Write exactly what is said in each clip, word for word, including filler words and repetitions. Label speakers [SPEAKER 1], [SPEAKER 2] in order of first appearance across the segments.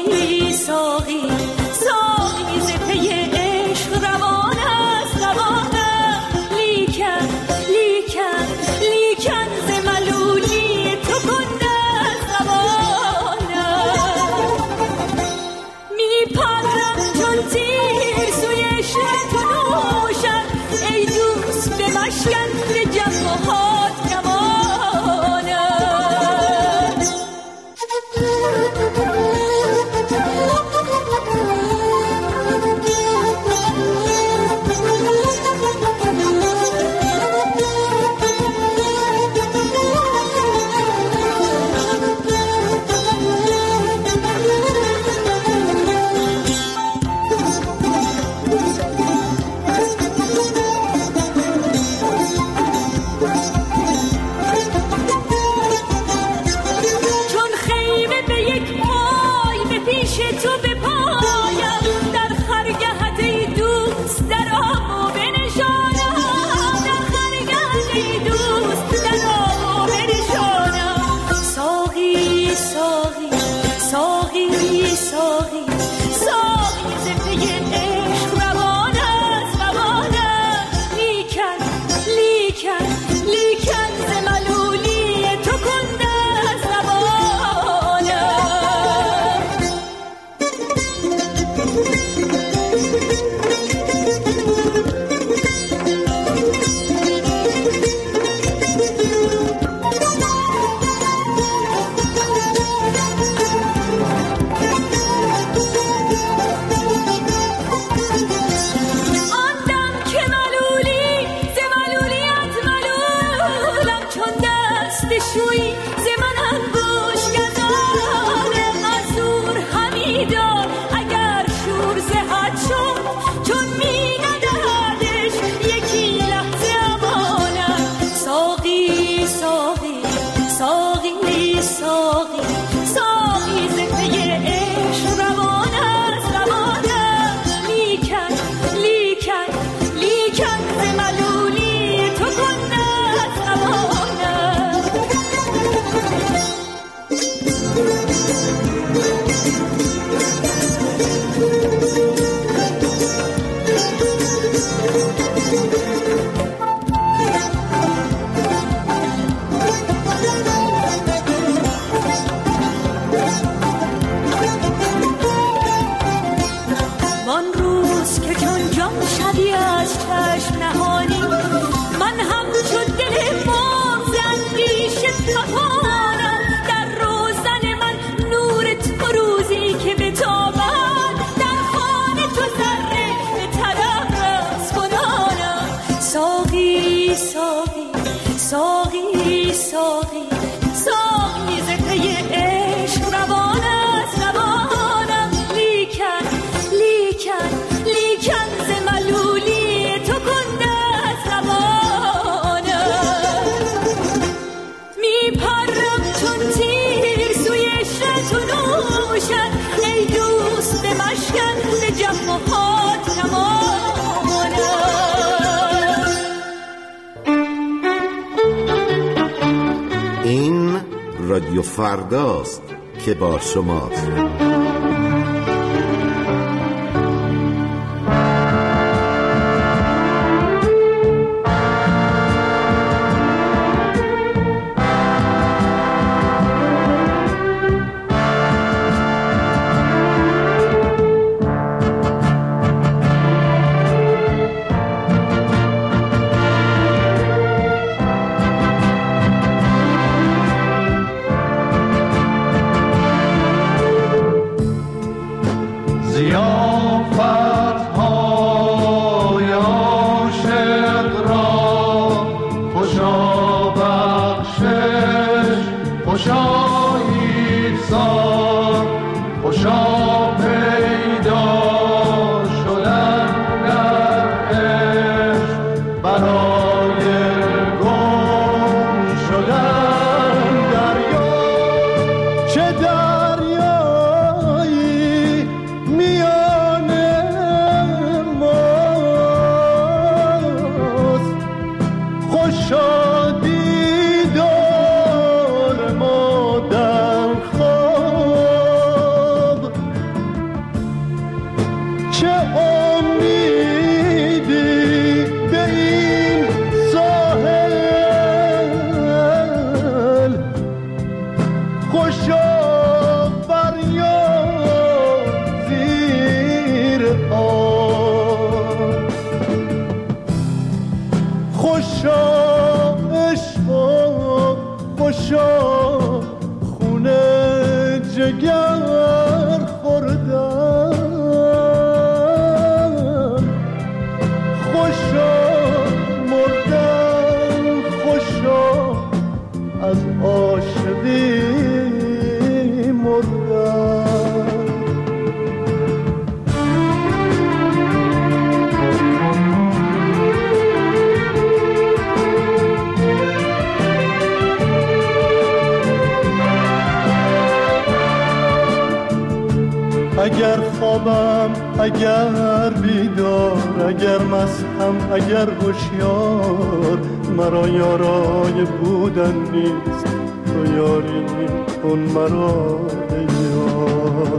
[SPEAKER 1] ساقی ساقی ساقی ز پی عشق روان است روانم، لیکن لیکن لیکن ز ملولی تو کنده است روانم. میپرم چون تیر سوی عشق تو نوشم، ای دوست به مشکن به جفاهات کمانم.
[SPEAKER 2] رادیو فرداست که با شماست.
[SPEAKER 3] شادی دور ما اگر خوابم اگر بیدار، اگر مستم اگر هوشیار، مرا یارای بودن نیست، تو یاری کن مرا ای یار.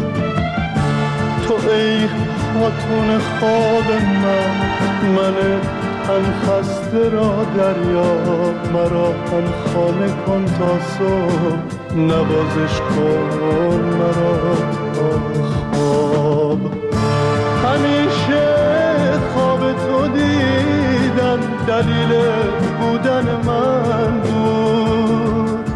[SPEAKER 3] تو ای خاتون خواب من، من تن خسته را دریا، مرا تن خانه کن تا صبح، نوازش کن مرا تا خواب. همیشه خواب تو دیدم، دلیل بودن من بود.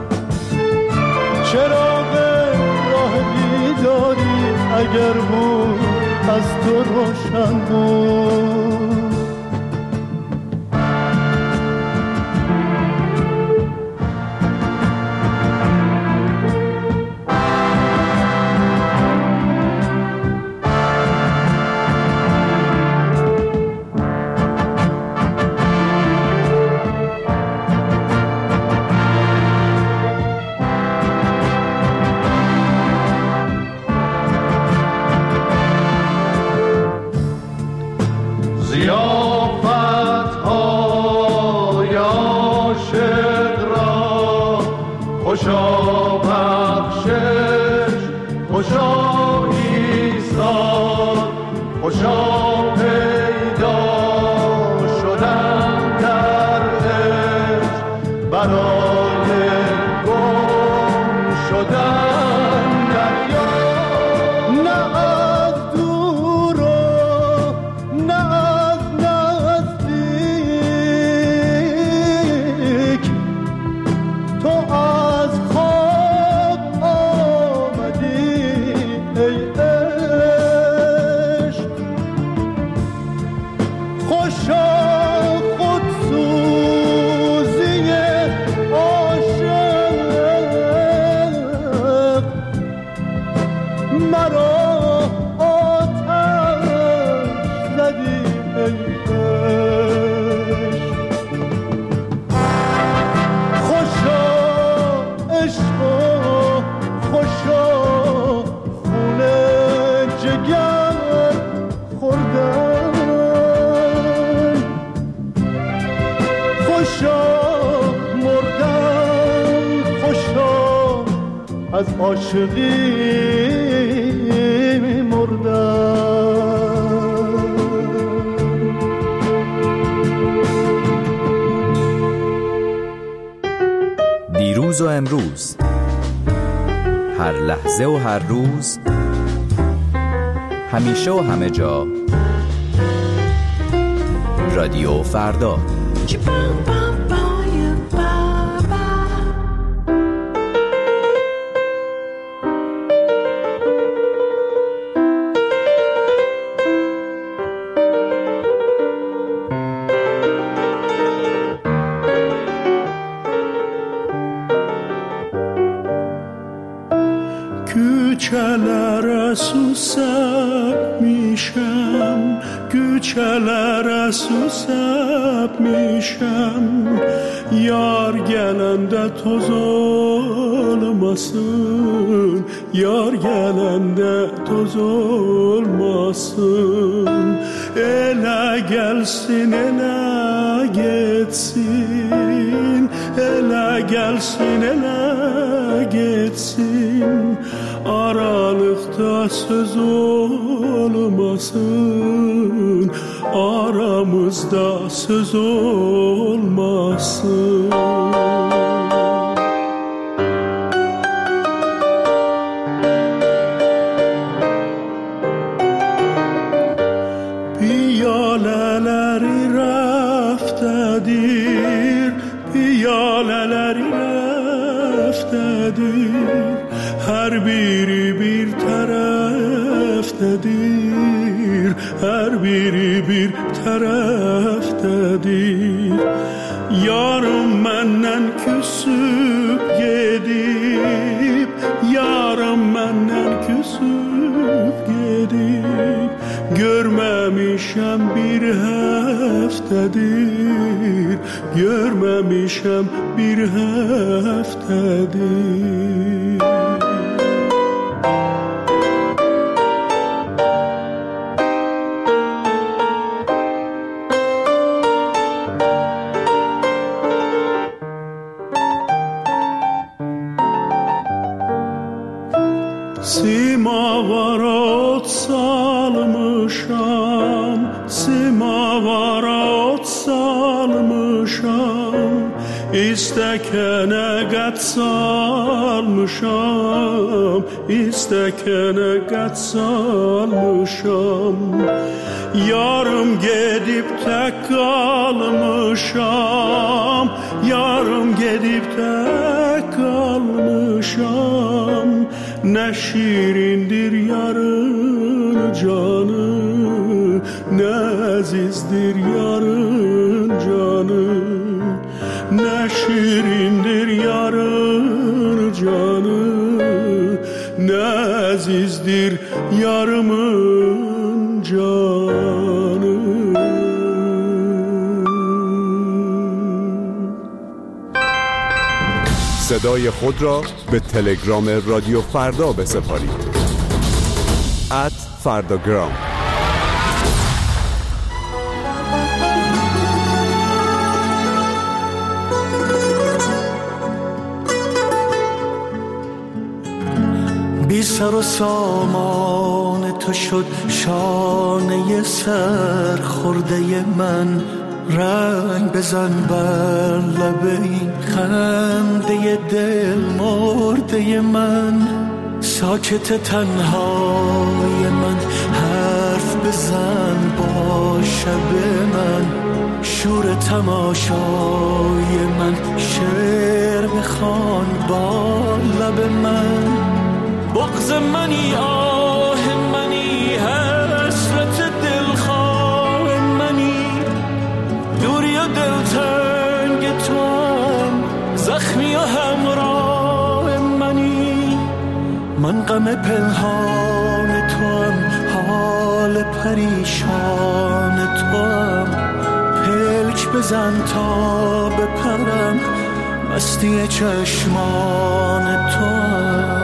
[SPEAKER 3] چراغ راه بیداری اگر بود از تو روشن بود.
[SPEAKER 4] خوشا بخشش، خوشا ایثار، خوشا پیدا شدن در عشق، برای گم شدن دریا.
[SPEAKER 3] نه از دور و نه از نزدیک، تو از خواب آمدی ای عشق. خوشا خودسوزی عاشق، مرا آتش زدی ای عشق. خوشا عشق و خوشا خون جگر خوردن، خوشا مردن، خوشا از عاشقی مردن.
[SPEAKER 5] دیروز و امروز، هر لحظه و هر روز، همیشه و همه جا، رادیو فردا.
[SPEAKER 6] Güçelere susapmışam, güçelere susapmışam. Yar gelende toz olmasın, yar gelende toz olmasın. Ele gelsin, ele geçsin, ele gelsin, ele geçsin. Aralıkta söz olmasın, aramızda söz olmasın. Piyaleleri raftedir, piyaleleri raftedir. Her biri bir taraftedir, her biri bir taraftedir. Yarım menden küsüp gidip, yarım menden küsüp gidip. Görmemişem bir haftadır, görmemişem bir haftadır. Simavarot salmışam, simavarot salmışam, istekene gat salmışam, istekene gat salmışam. Yarım gedip tek kalmışam, yarım gedip tek kalmışam. Ne şirindir yarın canı, ne azizdir yarın canı. Ne şirindir yarın canı, ne azizdir yarımın canı.
[SPEAKER 7] صدای خود را به تلگرام رادیو فردا بسپارید. ات فرداگرام.
[SPEAKER 8] بی سر و سامان تو شد شانه سر خورده من، رنگ بزن بر لب این خنده دل مرده من. ساکت تنهای من حرف بزن با شب من، شور تماشای من شعر بخوان با لب من. بغض منی آه منی حسرت دلخواه منی، دوری و دلتنگ تو هم زخمی و همراه منی. من غم پنهان تو هم حال پریشان تو هم، پلک بزن تا بپرم مستی چشمان تو هم.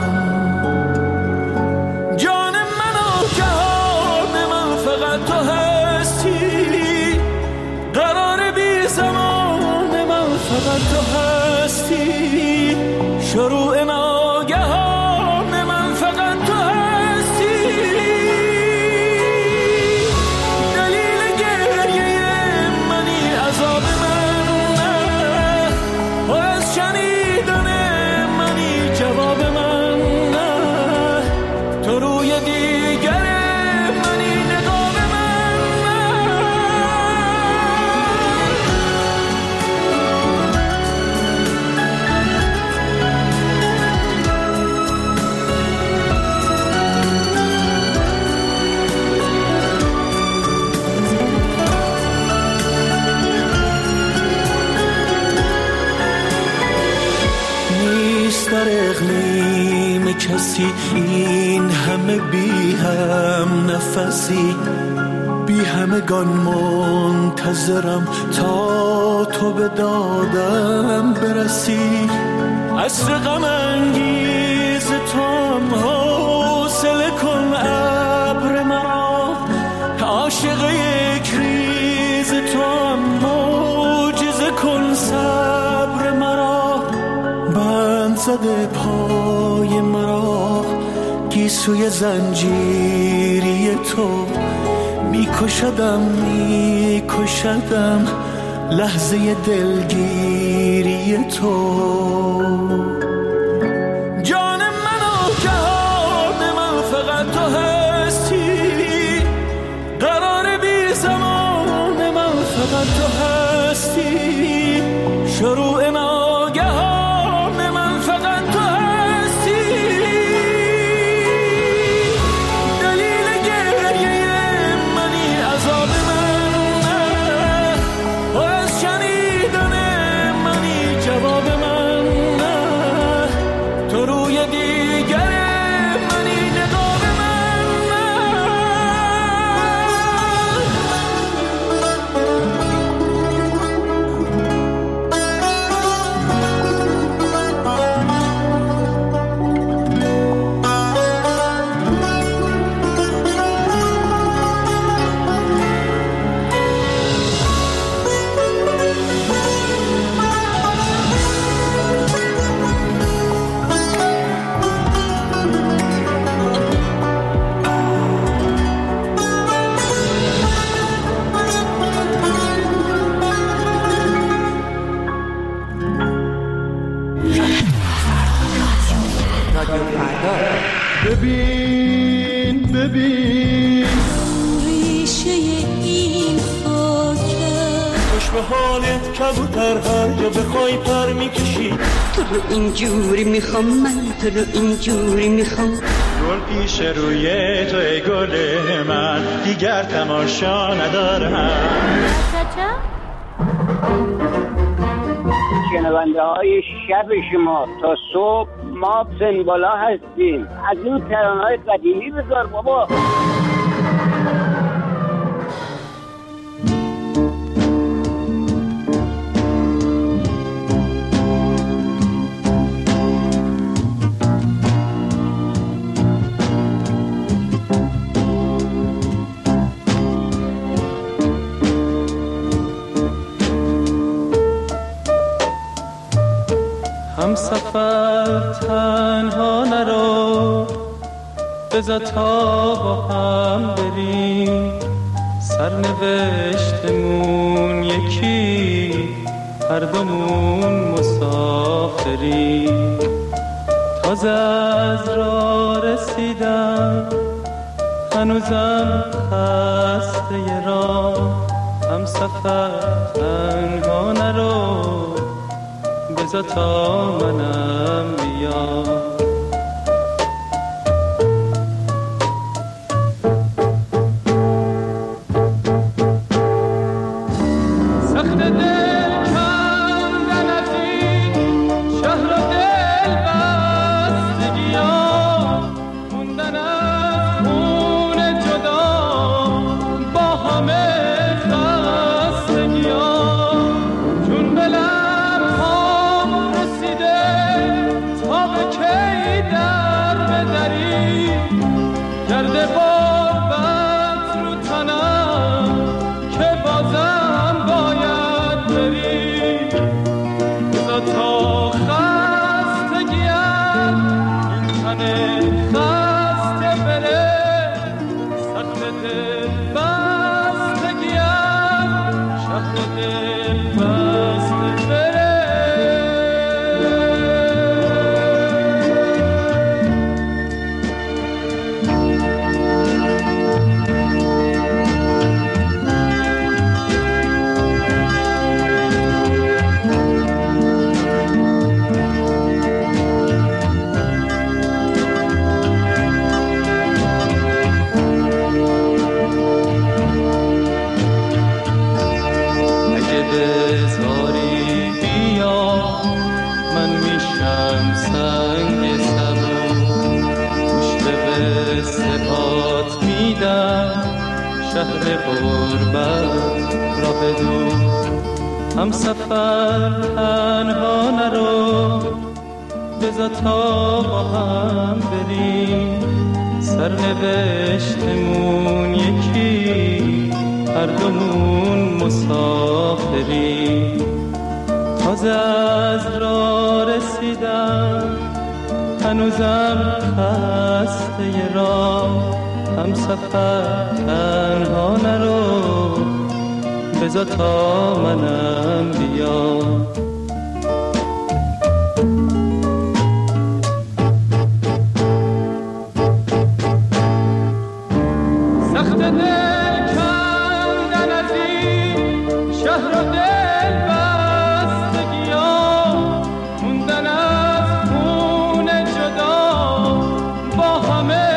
[SPEAKER 8] تو هستی قرار بی زمان من، فقط تو هستی شروع ناگهان من، فقط تو هستی دلیل گریه منی، عذاب من نه و از شنیدن منی جواب من نه. تو روی دیگر در اقلیم کسی این همه بی هم نفسی، بی همگان منتظرم تا تو به دادم برسی. عصر غم انگیز تو هم حوصله کن ابر مرا، عاشق یک ریز تو هم معجزه کن صبر مرا. بند زده پای مرا گیسوی زنجیری تو، میکشدم میکشدم لحظه دلگیری تو. جان من و جهان من فقط تو هستی، قرار بی زمان من فقط تو هستی شروع ناگهان من، فقط تو هستی دلیل گریه منی، عذاب من نه و از شنیدن منی جواب من
[SPEAKER 9] فردا.
[SPEAKER 3] ببین ببین
[SPEAKER 1] ریشه این خاکه،
[SPEAKER 8] خوش به حالت کبوتر هر جا بخوای پر میکشی.
[SPEAKER 10] تو رو اینجوری میخوام، من تو رو اینجوری میخوام.
[SPEAKER 11] گل پیش روی تو ای گل من، دیگر تماشا ندارم.
[SPEAKER 12] شنونده های شب شما تا صبح ما سنبالا هستیم. از این ترانه های قدیمی بذار بابا.
[SPEAKER 8] هم سفر تنها نرو، بذار تا با هم بریم. سرنوشتمون یکی، هر دومون مسافریم. تازه از راه رسیدم، هنوزم خسته راه. هم سفر تنها نرو، بذار تا منم بیام. سخت دل کندن از این شهر و دل بستگیام، موندن از خون جدا با همه خستگیام. چون بلم کرده غربت رو تنم که بازم باید بری. بذار تا خستگیم این تن خسته بره، سخت دل بستگیم شهر دل بسته بره. بذاری بیا من میشم سنگ سبو، گوش به قصه هات میدم، شهر غربت را بدون. هم سفر تنها نرو، بذار تا با هم بریم. سرنوشتمون یکی، هر دومون مسافریم. تازه از راه رسیدم، هنوزم خسته راه. هم سفر تنها نرو، بذار تا منم بیام. سخت دل کندن از این شهر و دل بستگیام، موندن از خون جدا با همه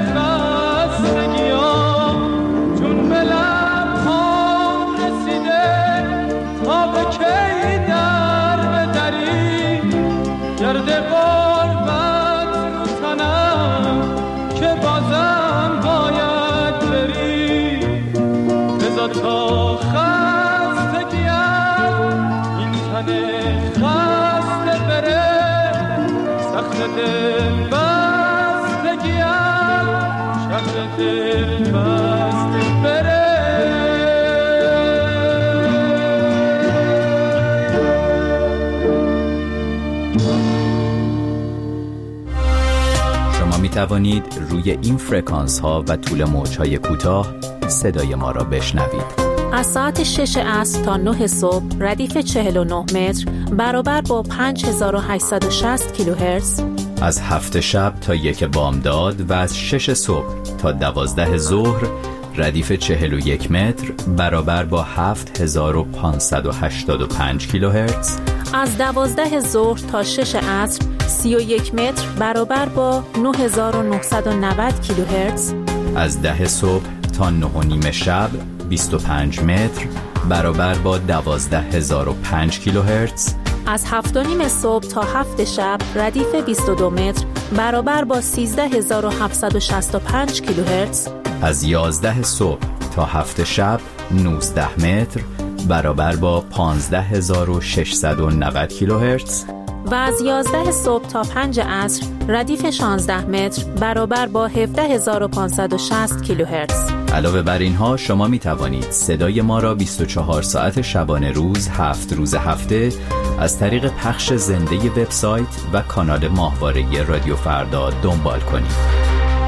[SPEAKER 8] خستگیام. چون به لبهام رسیده تا به کی در بدری، گرد غربت رو تنم که بازم باید بری. بذار تا خستگیم این تن خسته بره، سخت دل بستگیم شهر دل بسته بره.
[SPEAKER 5] شما می توانید روی این فرکانس ها و طول موج های کوتاه صدای ما را بشنوید.
[SPEAKER 9] از ساعت شش عصر تا نه صبح ردیف چهل و نه متر برابر با پنج هزار و هشتصد و شصت کیلوهرتز
[SPEAKER 5] از هفت شب تا یک بامداد و از شش صبح تا دوازده ظهر ردیف چهل و یک متر برابر با هفت هزار و پانصد و هشتاد و پنج کیلوهرتز.
[SPEAKER 9] از دوازده ظهر تا شش عصر سی و یک متر برابر با نه هزار و نهصد و نود کیلوهرتز.
[SPEAKER 5] از ده صبح تا نه و نیم شب بیست و پنج متر برابر با دوازده هزار و پنج کیلوهرتز.
[SPEAKER 9] از هفت و نیم صبح تا هفت شب ردیف بیست و دو متر برابر با سیزده هزار و هفتصد و شصت و پنج کیلوهرتز.
[SPEAKER 5] از یازده صبح تا هفت شب نوزده متر برابر با پانزده هزار و ششصد و نود کیلوهرتز.
[SPEAKER 9] و از یازده صبح تا پنج عصر ردیف شانزده متر برابر با هفده هزار و پانصد و شصت کیلوهرتز.
[SPEAKER 5] علاوه بر اینها شما می توانید صدای ما را بیست و چهار ساعت شبانه روز هفت روز هفته از طریق پخش زنده وبسایت و کانال ماهواره رادیو فردا دنبال کنید.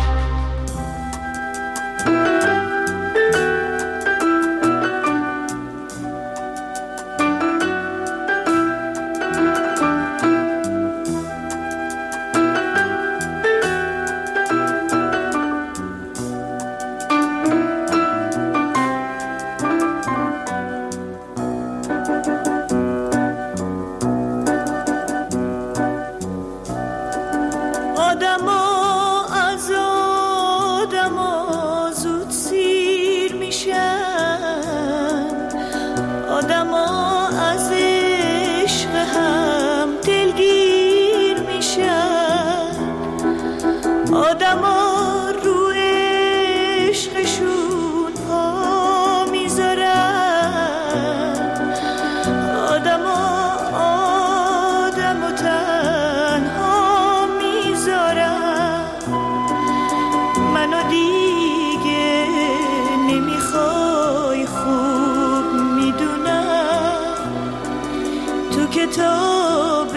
[SPEAKER 1] کتاب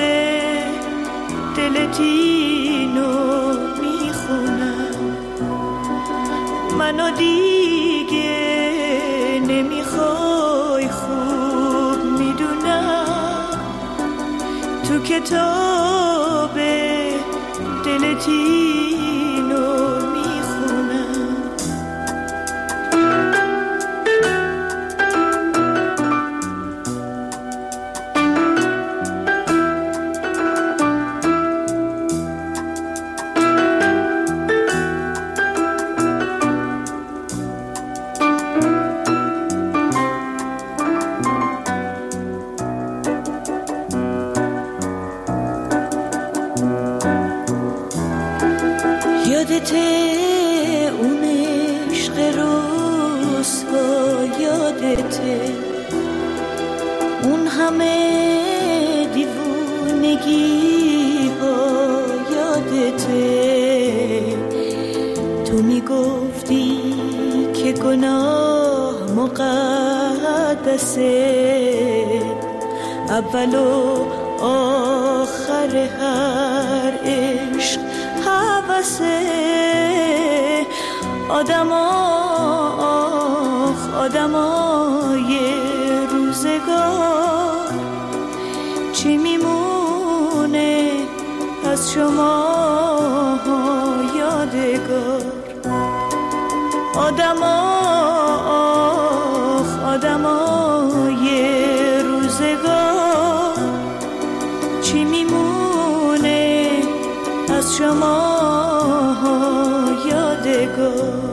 [SPEAKER 1] دلتینو میخونم، منو دیگه نمیخوای خوب میدونم، تو کتاب دلتینو میخونم. یادته اون عشق روزها، یادته اون همه دیوونگی ها، یادته تو میگفتی که گناه مقدسه، اول و آخر هر عشق حواسه. آدما آخ آدمای روزگار، چی میمونه از شما یادگار؟ آدما آخ آدمای روزگار، چی میمونه از شما یادگار؟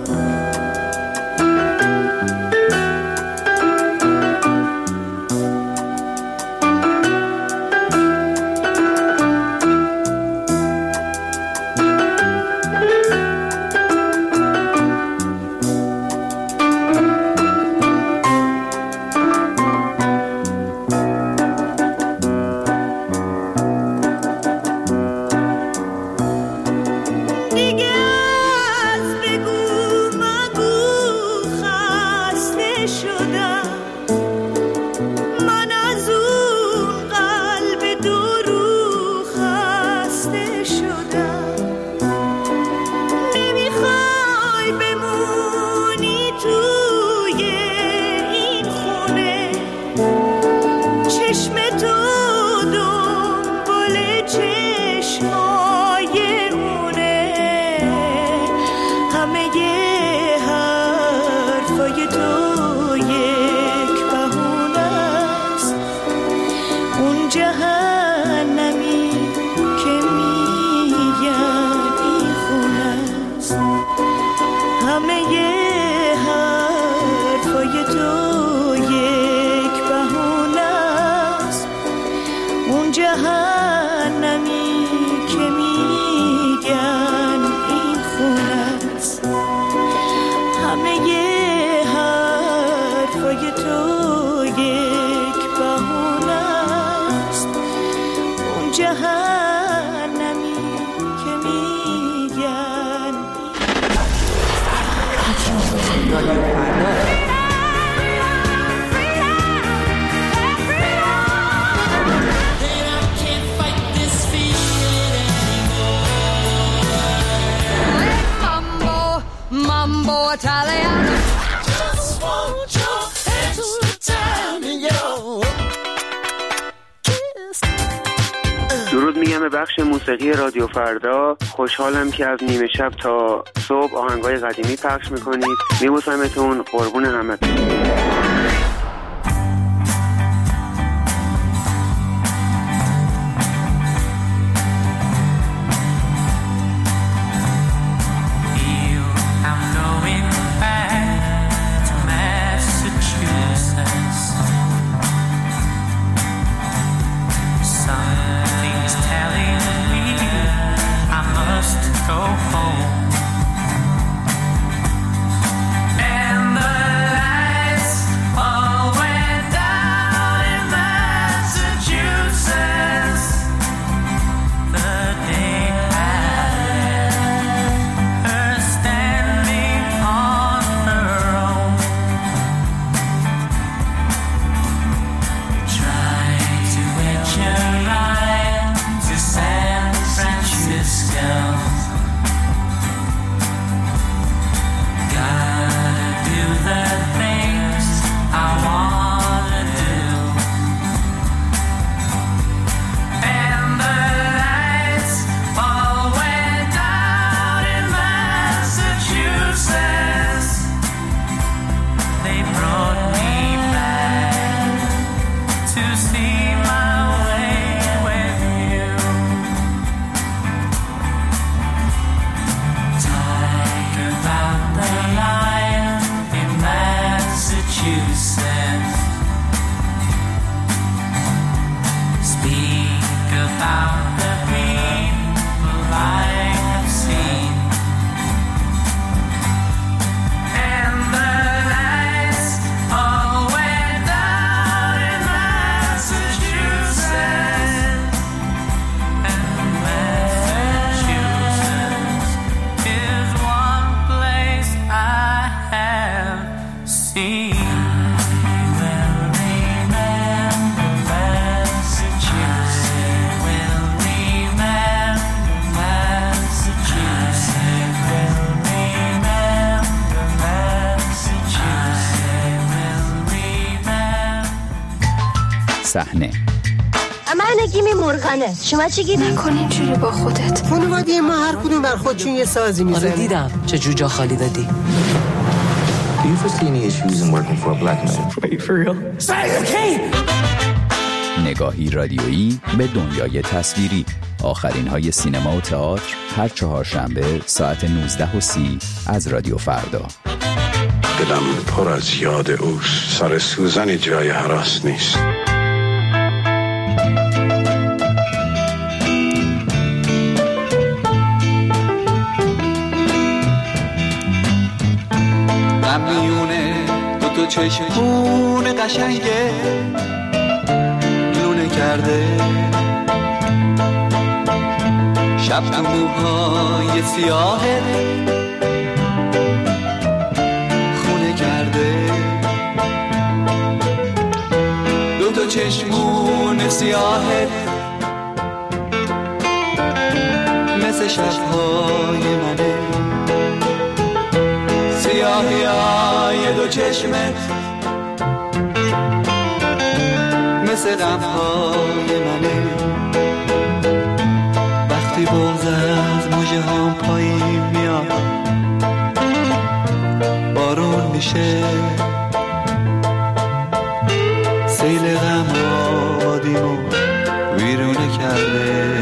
[SPEAKER 1] دیگه از بگو جهنمی که میگن
[SPEAKER 13] Mambo Italiano.
[SPEAKER 6] Just want your extra time in your kiss.
[SPEAKER 14] درود میگم به بخش موسیقی رادیو فردا. خوشحالم که از نیمه شب تا صبح آهنگای قدیمی پخش میکنید. میبوسمتون، قربون همتون.
[SPEAKER 5] صحنه
[SPEAKER 15] من نگیمی مرغنه. شما چی گیری؟
[SPEAKER 16] نکن اینجوری با خودت.
[SPEAKER 17] خانواده ما هر کدوم بر خودشون یه سازی میزنن.
[SPEAKER 18] آره دیدم چه جوجا خالی دادی.
[SPEAKER 19] Do you foresee any issues in working for a black man?
[SPEAKER 18] Wait, for real?
[SPEAKER 16] Say okay.
[SPEAKER 5] نگاهی رادیویی به دنیای تصویری. آخرین های سینما و تئاتر هر چهارشنبه ساعت نوزده و سی از رادیو فردا.
[SPEAKER 20] دلم پر از یاد اوست. سر سوزن جای هراس نیست.
[SPEAKER 21] میونه دو تا چشمون قشنگه لونه کرده شب تو موهای سیاهه خونه کرده دو تا چشمون سیاهه مثل شبهای منه سیاهی های دو چشمت مثل غمهای منه وقتی بغض از موجه هم پایین میاد بارون میشه سیل غم آبادیمو ویرونه کرده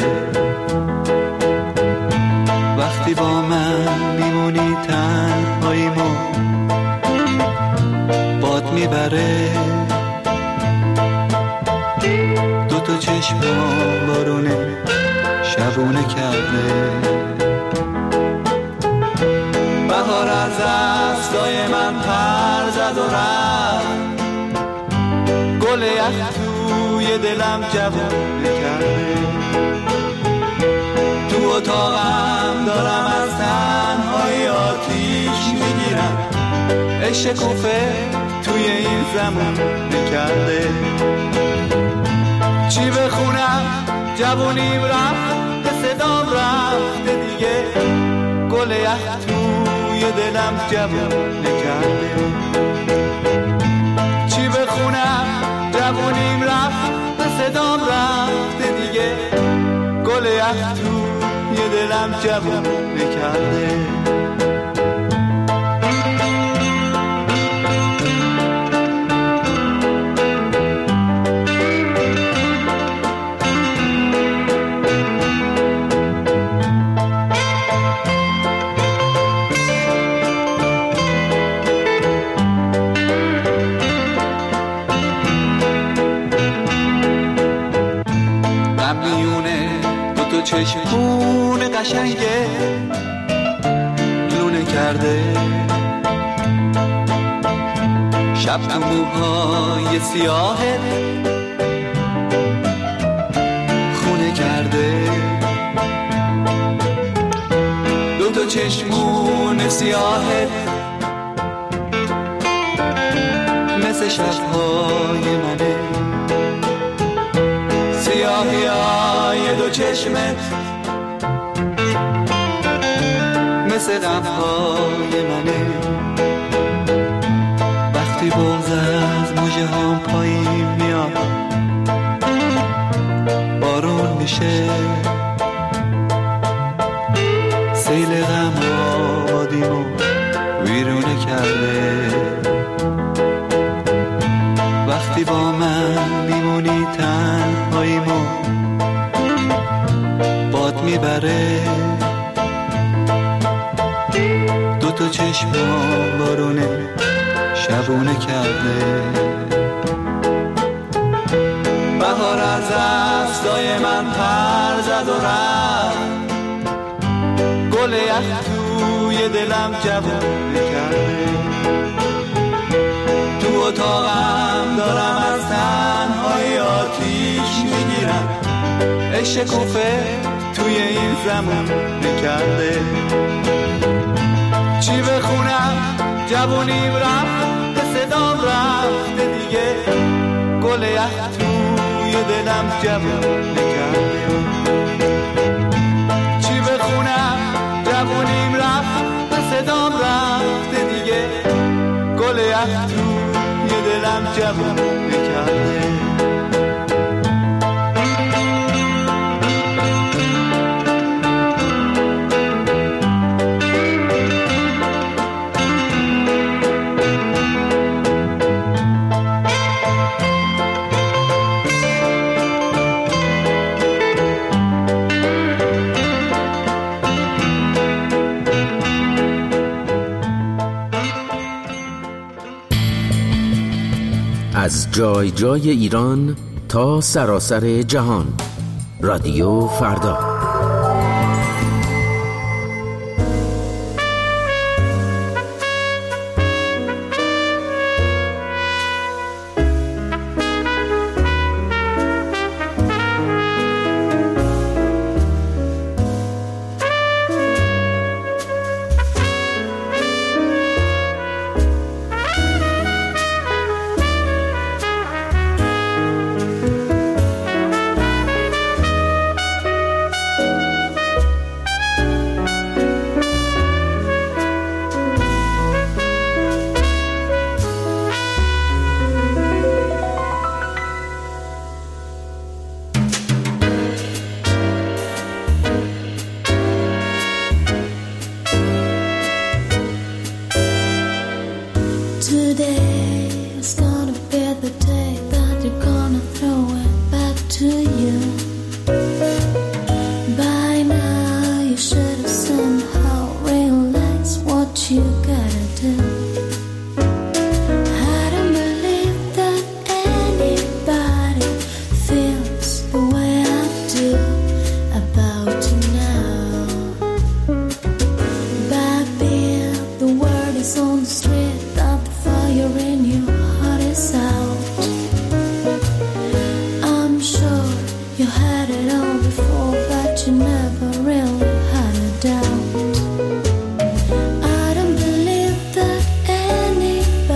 [SPEAKER 21] وقتی با من میمونی تنهاییمو باد میبره دو تا چشمم بارونه شبونه کرده بهار از دستای من پر زد و رفت گل یخ توی دلم جوونه کرده شکوفه توی این زمان نکرده. چی بخونم جوونیم رفت به صدام رفته دیگه، گل یخ توی دلم جوون نکرده. چی بخونم جوونیم رفت به صدام رفته دیگه، گل یخ توی دلم جوون نکرده. چشمون قشنگه لونه کرده، شب تو موهای سیاهت خونه کرده. دو تا چشمون سیاهت مثل شبهای منه، سیاهی های دو چشمت مثل غمهای منه. وقتی بغض از موجه هم پایین میاد بارون میشه، سیل غم آبادیمو ویرونه کرده. وقتی با من میمونی تنهاییمو باد میبره، دو تا چشمام بارونه شبونه کرده. بهار از دستای من پر زد و رفت، گل یخ توی دلم جوونه کرده. تو اتاقم دارم از تنهای آتیش میگیرم، عشق کوفه توی این زمان نکرده. چی بخونم جوونیم رفت به صدام رفته دیگه، گل یخ توی دلم جوون نکرده. چی بخونم جوونیم رفت به صدام رفته دیگه، گل یخ توی دلم جوون نکرده.
[SPEAKER 2] از جای جای ایران تا سراسر جهان، رادیو فردا.
[SPEAKER 22] I don't believe that anybody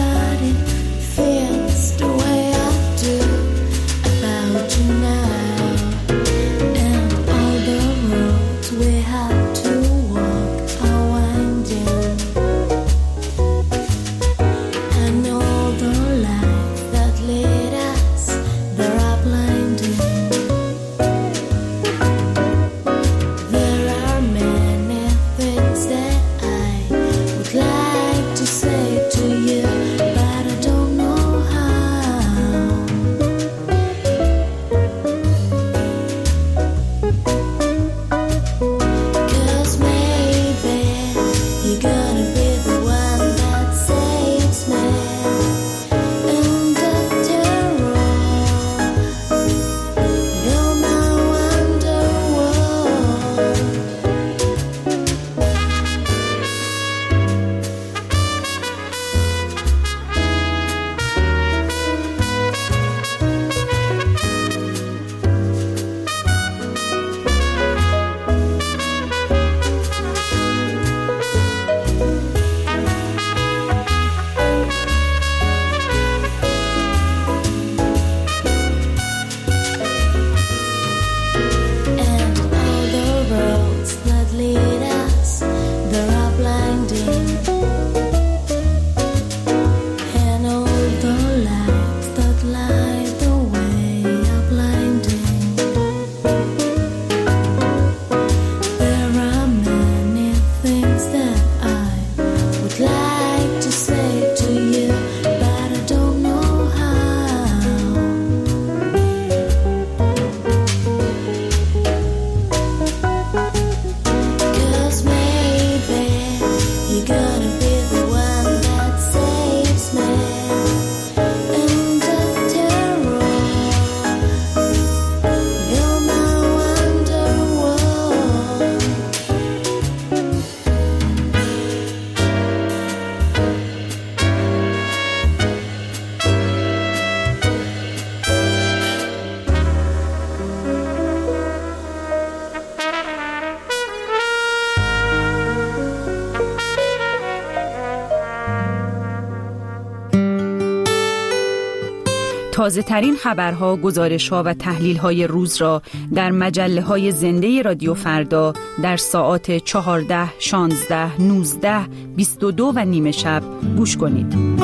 [SPEAKER 4] تازه ترین خبرها، گزارش‌ها و تحلیل‌های روز را در مجله‌های زنده رادیو فردا در ساعات چهارده، شانزده، نوزده، بیست و دو و نیمه شب گوش کنید.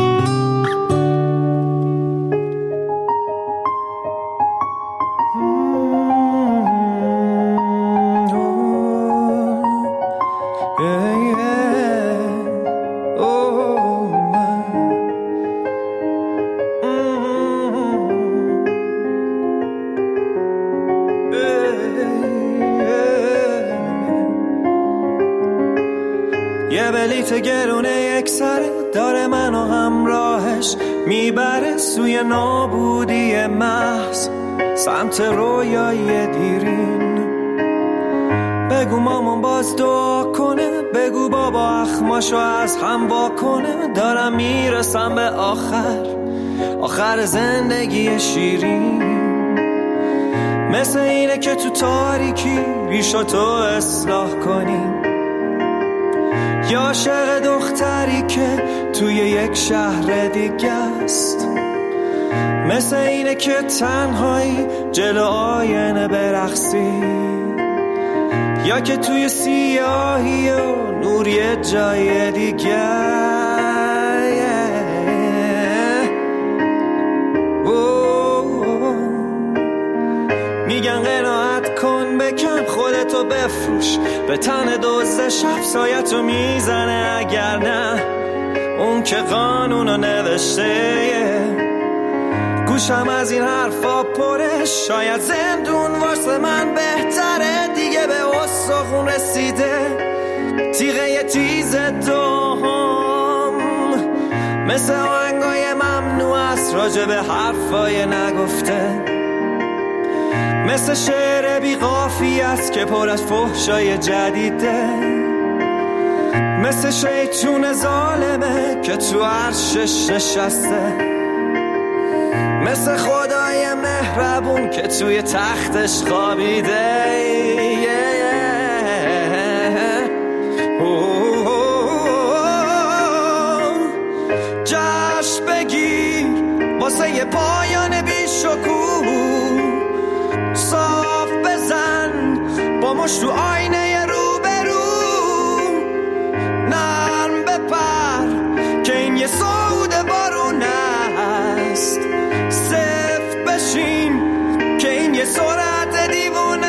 [SPEAKER 21] یه بلیت گرونه یک سره داره منو همراهش میبره سوی نابودی محض، سمت رویای دیرین. بگو مامان باز دعا کنه، بگو بابا اخماشو از هم واکنه. دارم میرسم به آخر، آخر زندگی شیرین. مثل اینه که تو تاریکی ریشاتو اصلاح کنیم، یا عاشق دختری که توی یک شهر دیگه است. مثل اینه که تنهایی جلو آینه برقصی، یا که توی سیاهی و نور یه جای دیگه. میگن قناعت کن، بکن خودتو بفروش، به تن دوز شب سایتو میزنه. اگر نه اون که قانونو نوشته، گوشم از این حرفا پره. شاید زندون واسه من بهتره، دیگه به استخون رسیده تیغه تیز دوم. مثل آهنگای ممنوع است راجع به حرفای نگفته، مثل شعر بی قافیه است که پر از فحشای جدیده، مثل شیطون ظالمه که تو عرشش نشسته، مثل خدای مهربون که توی تختش خوابیده. جشن بگیر واسه یه پایان بی شکوه، صاف بزن با مشت تو آینه روبرو، نرم بپر که این یه صعود بارون است، صفت بشین که این یه سرعت دیوونه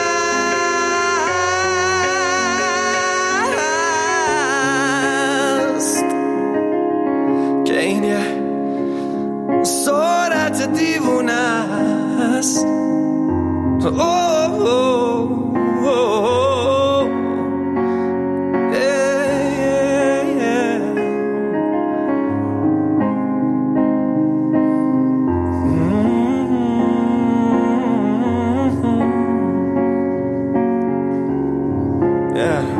[SPEAKER 21] است، که این یه سرعت دیوونه است. Oh, oh, oh, oh. Yeah, yeah, yeah. Mm-hmm. Yeah.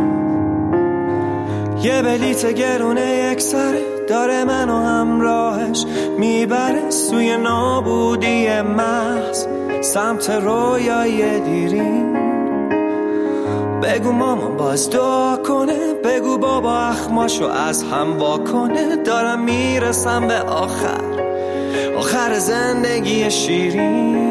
[SPEAKER 21] یه بلیت گرونه یک سره داره منو همراهش میبره سوی نابودی محض، سمت رویای دیرین. بگو مامان باز دعا کنه، بگو بابا اخماشو از هم واکنه. دارم میرسم به آخر، آخر زندگی شیرین.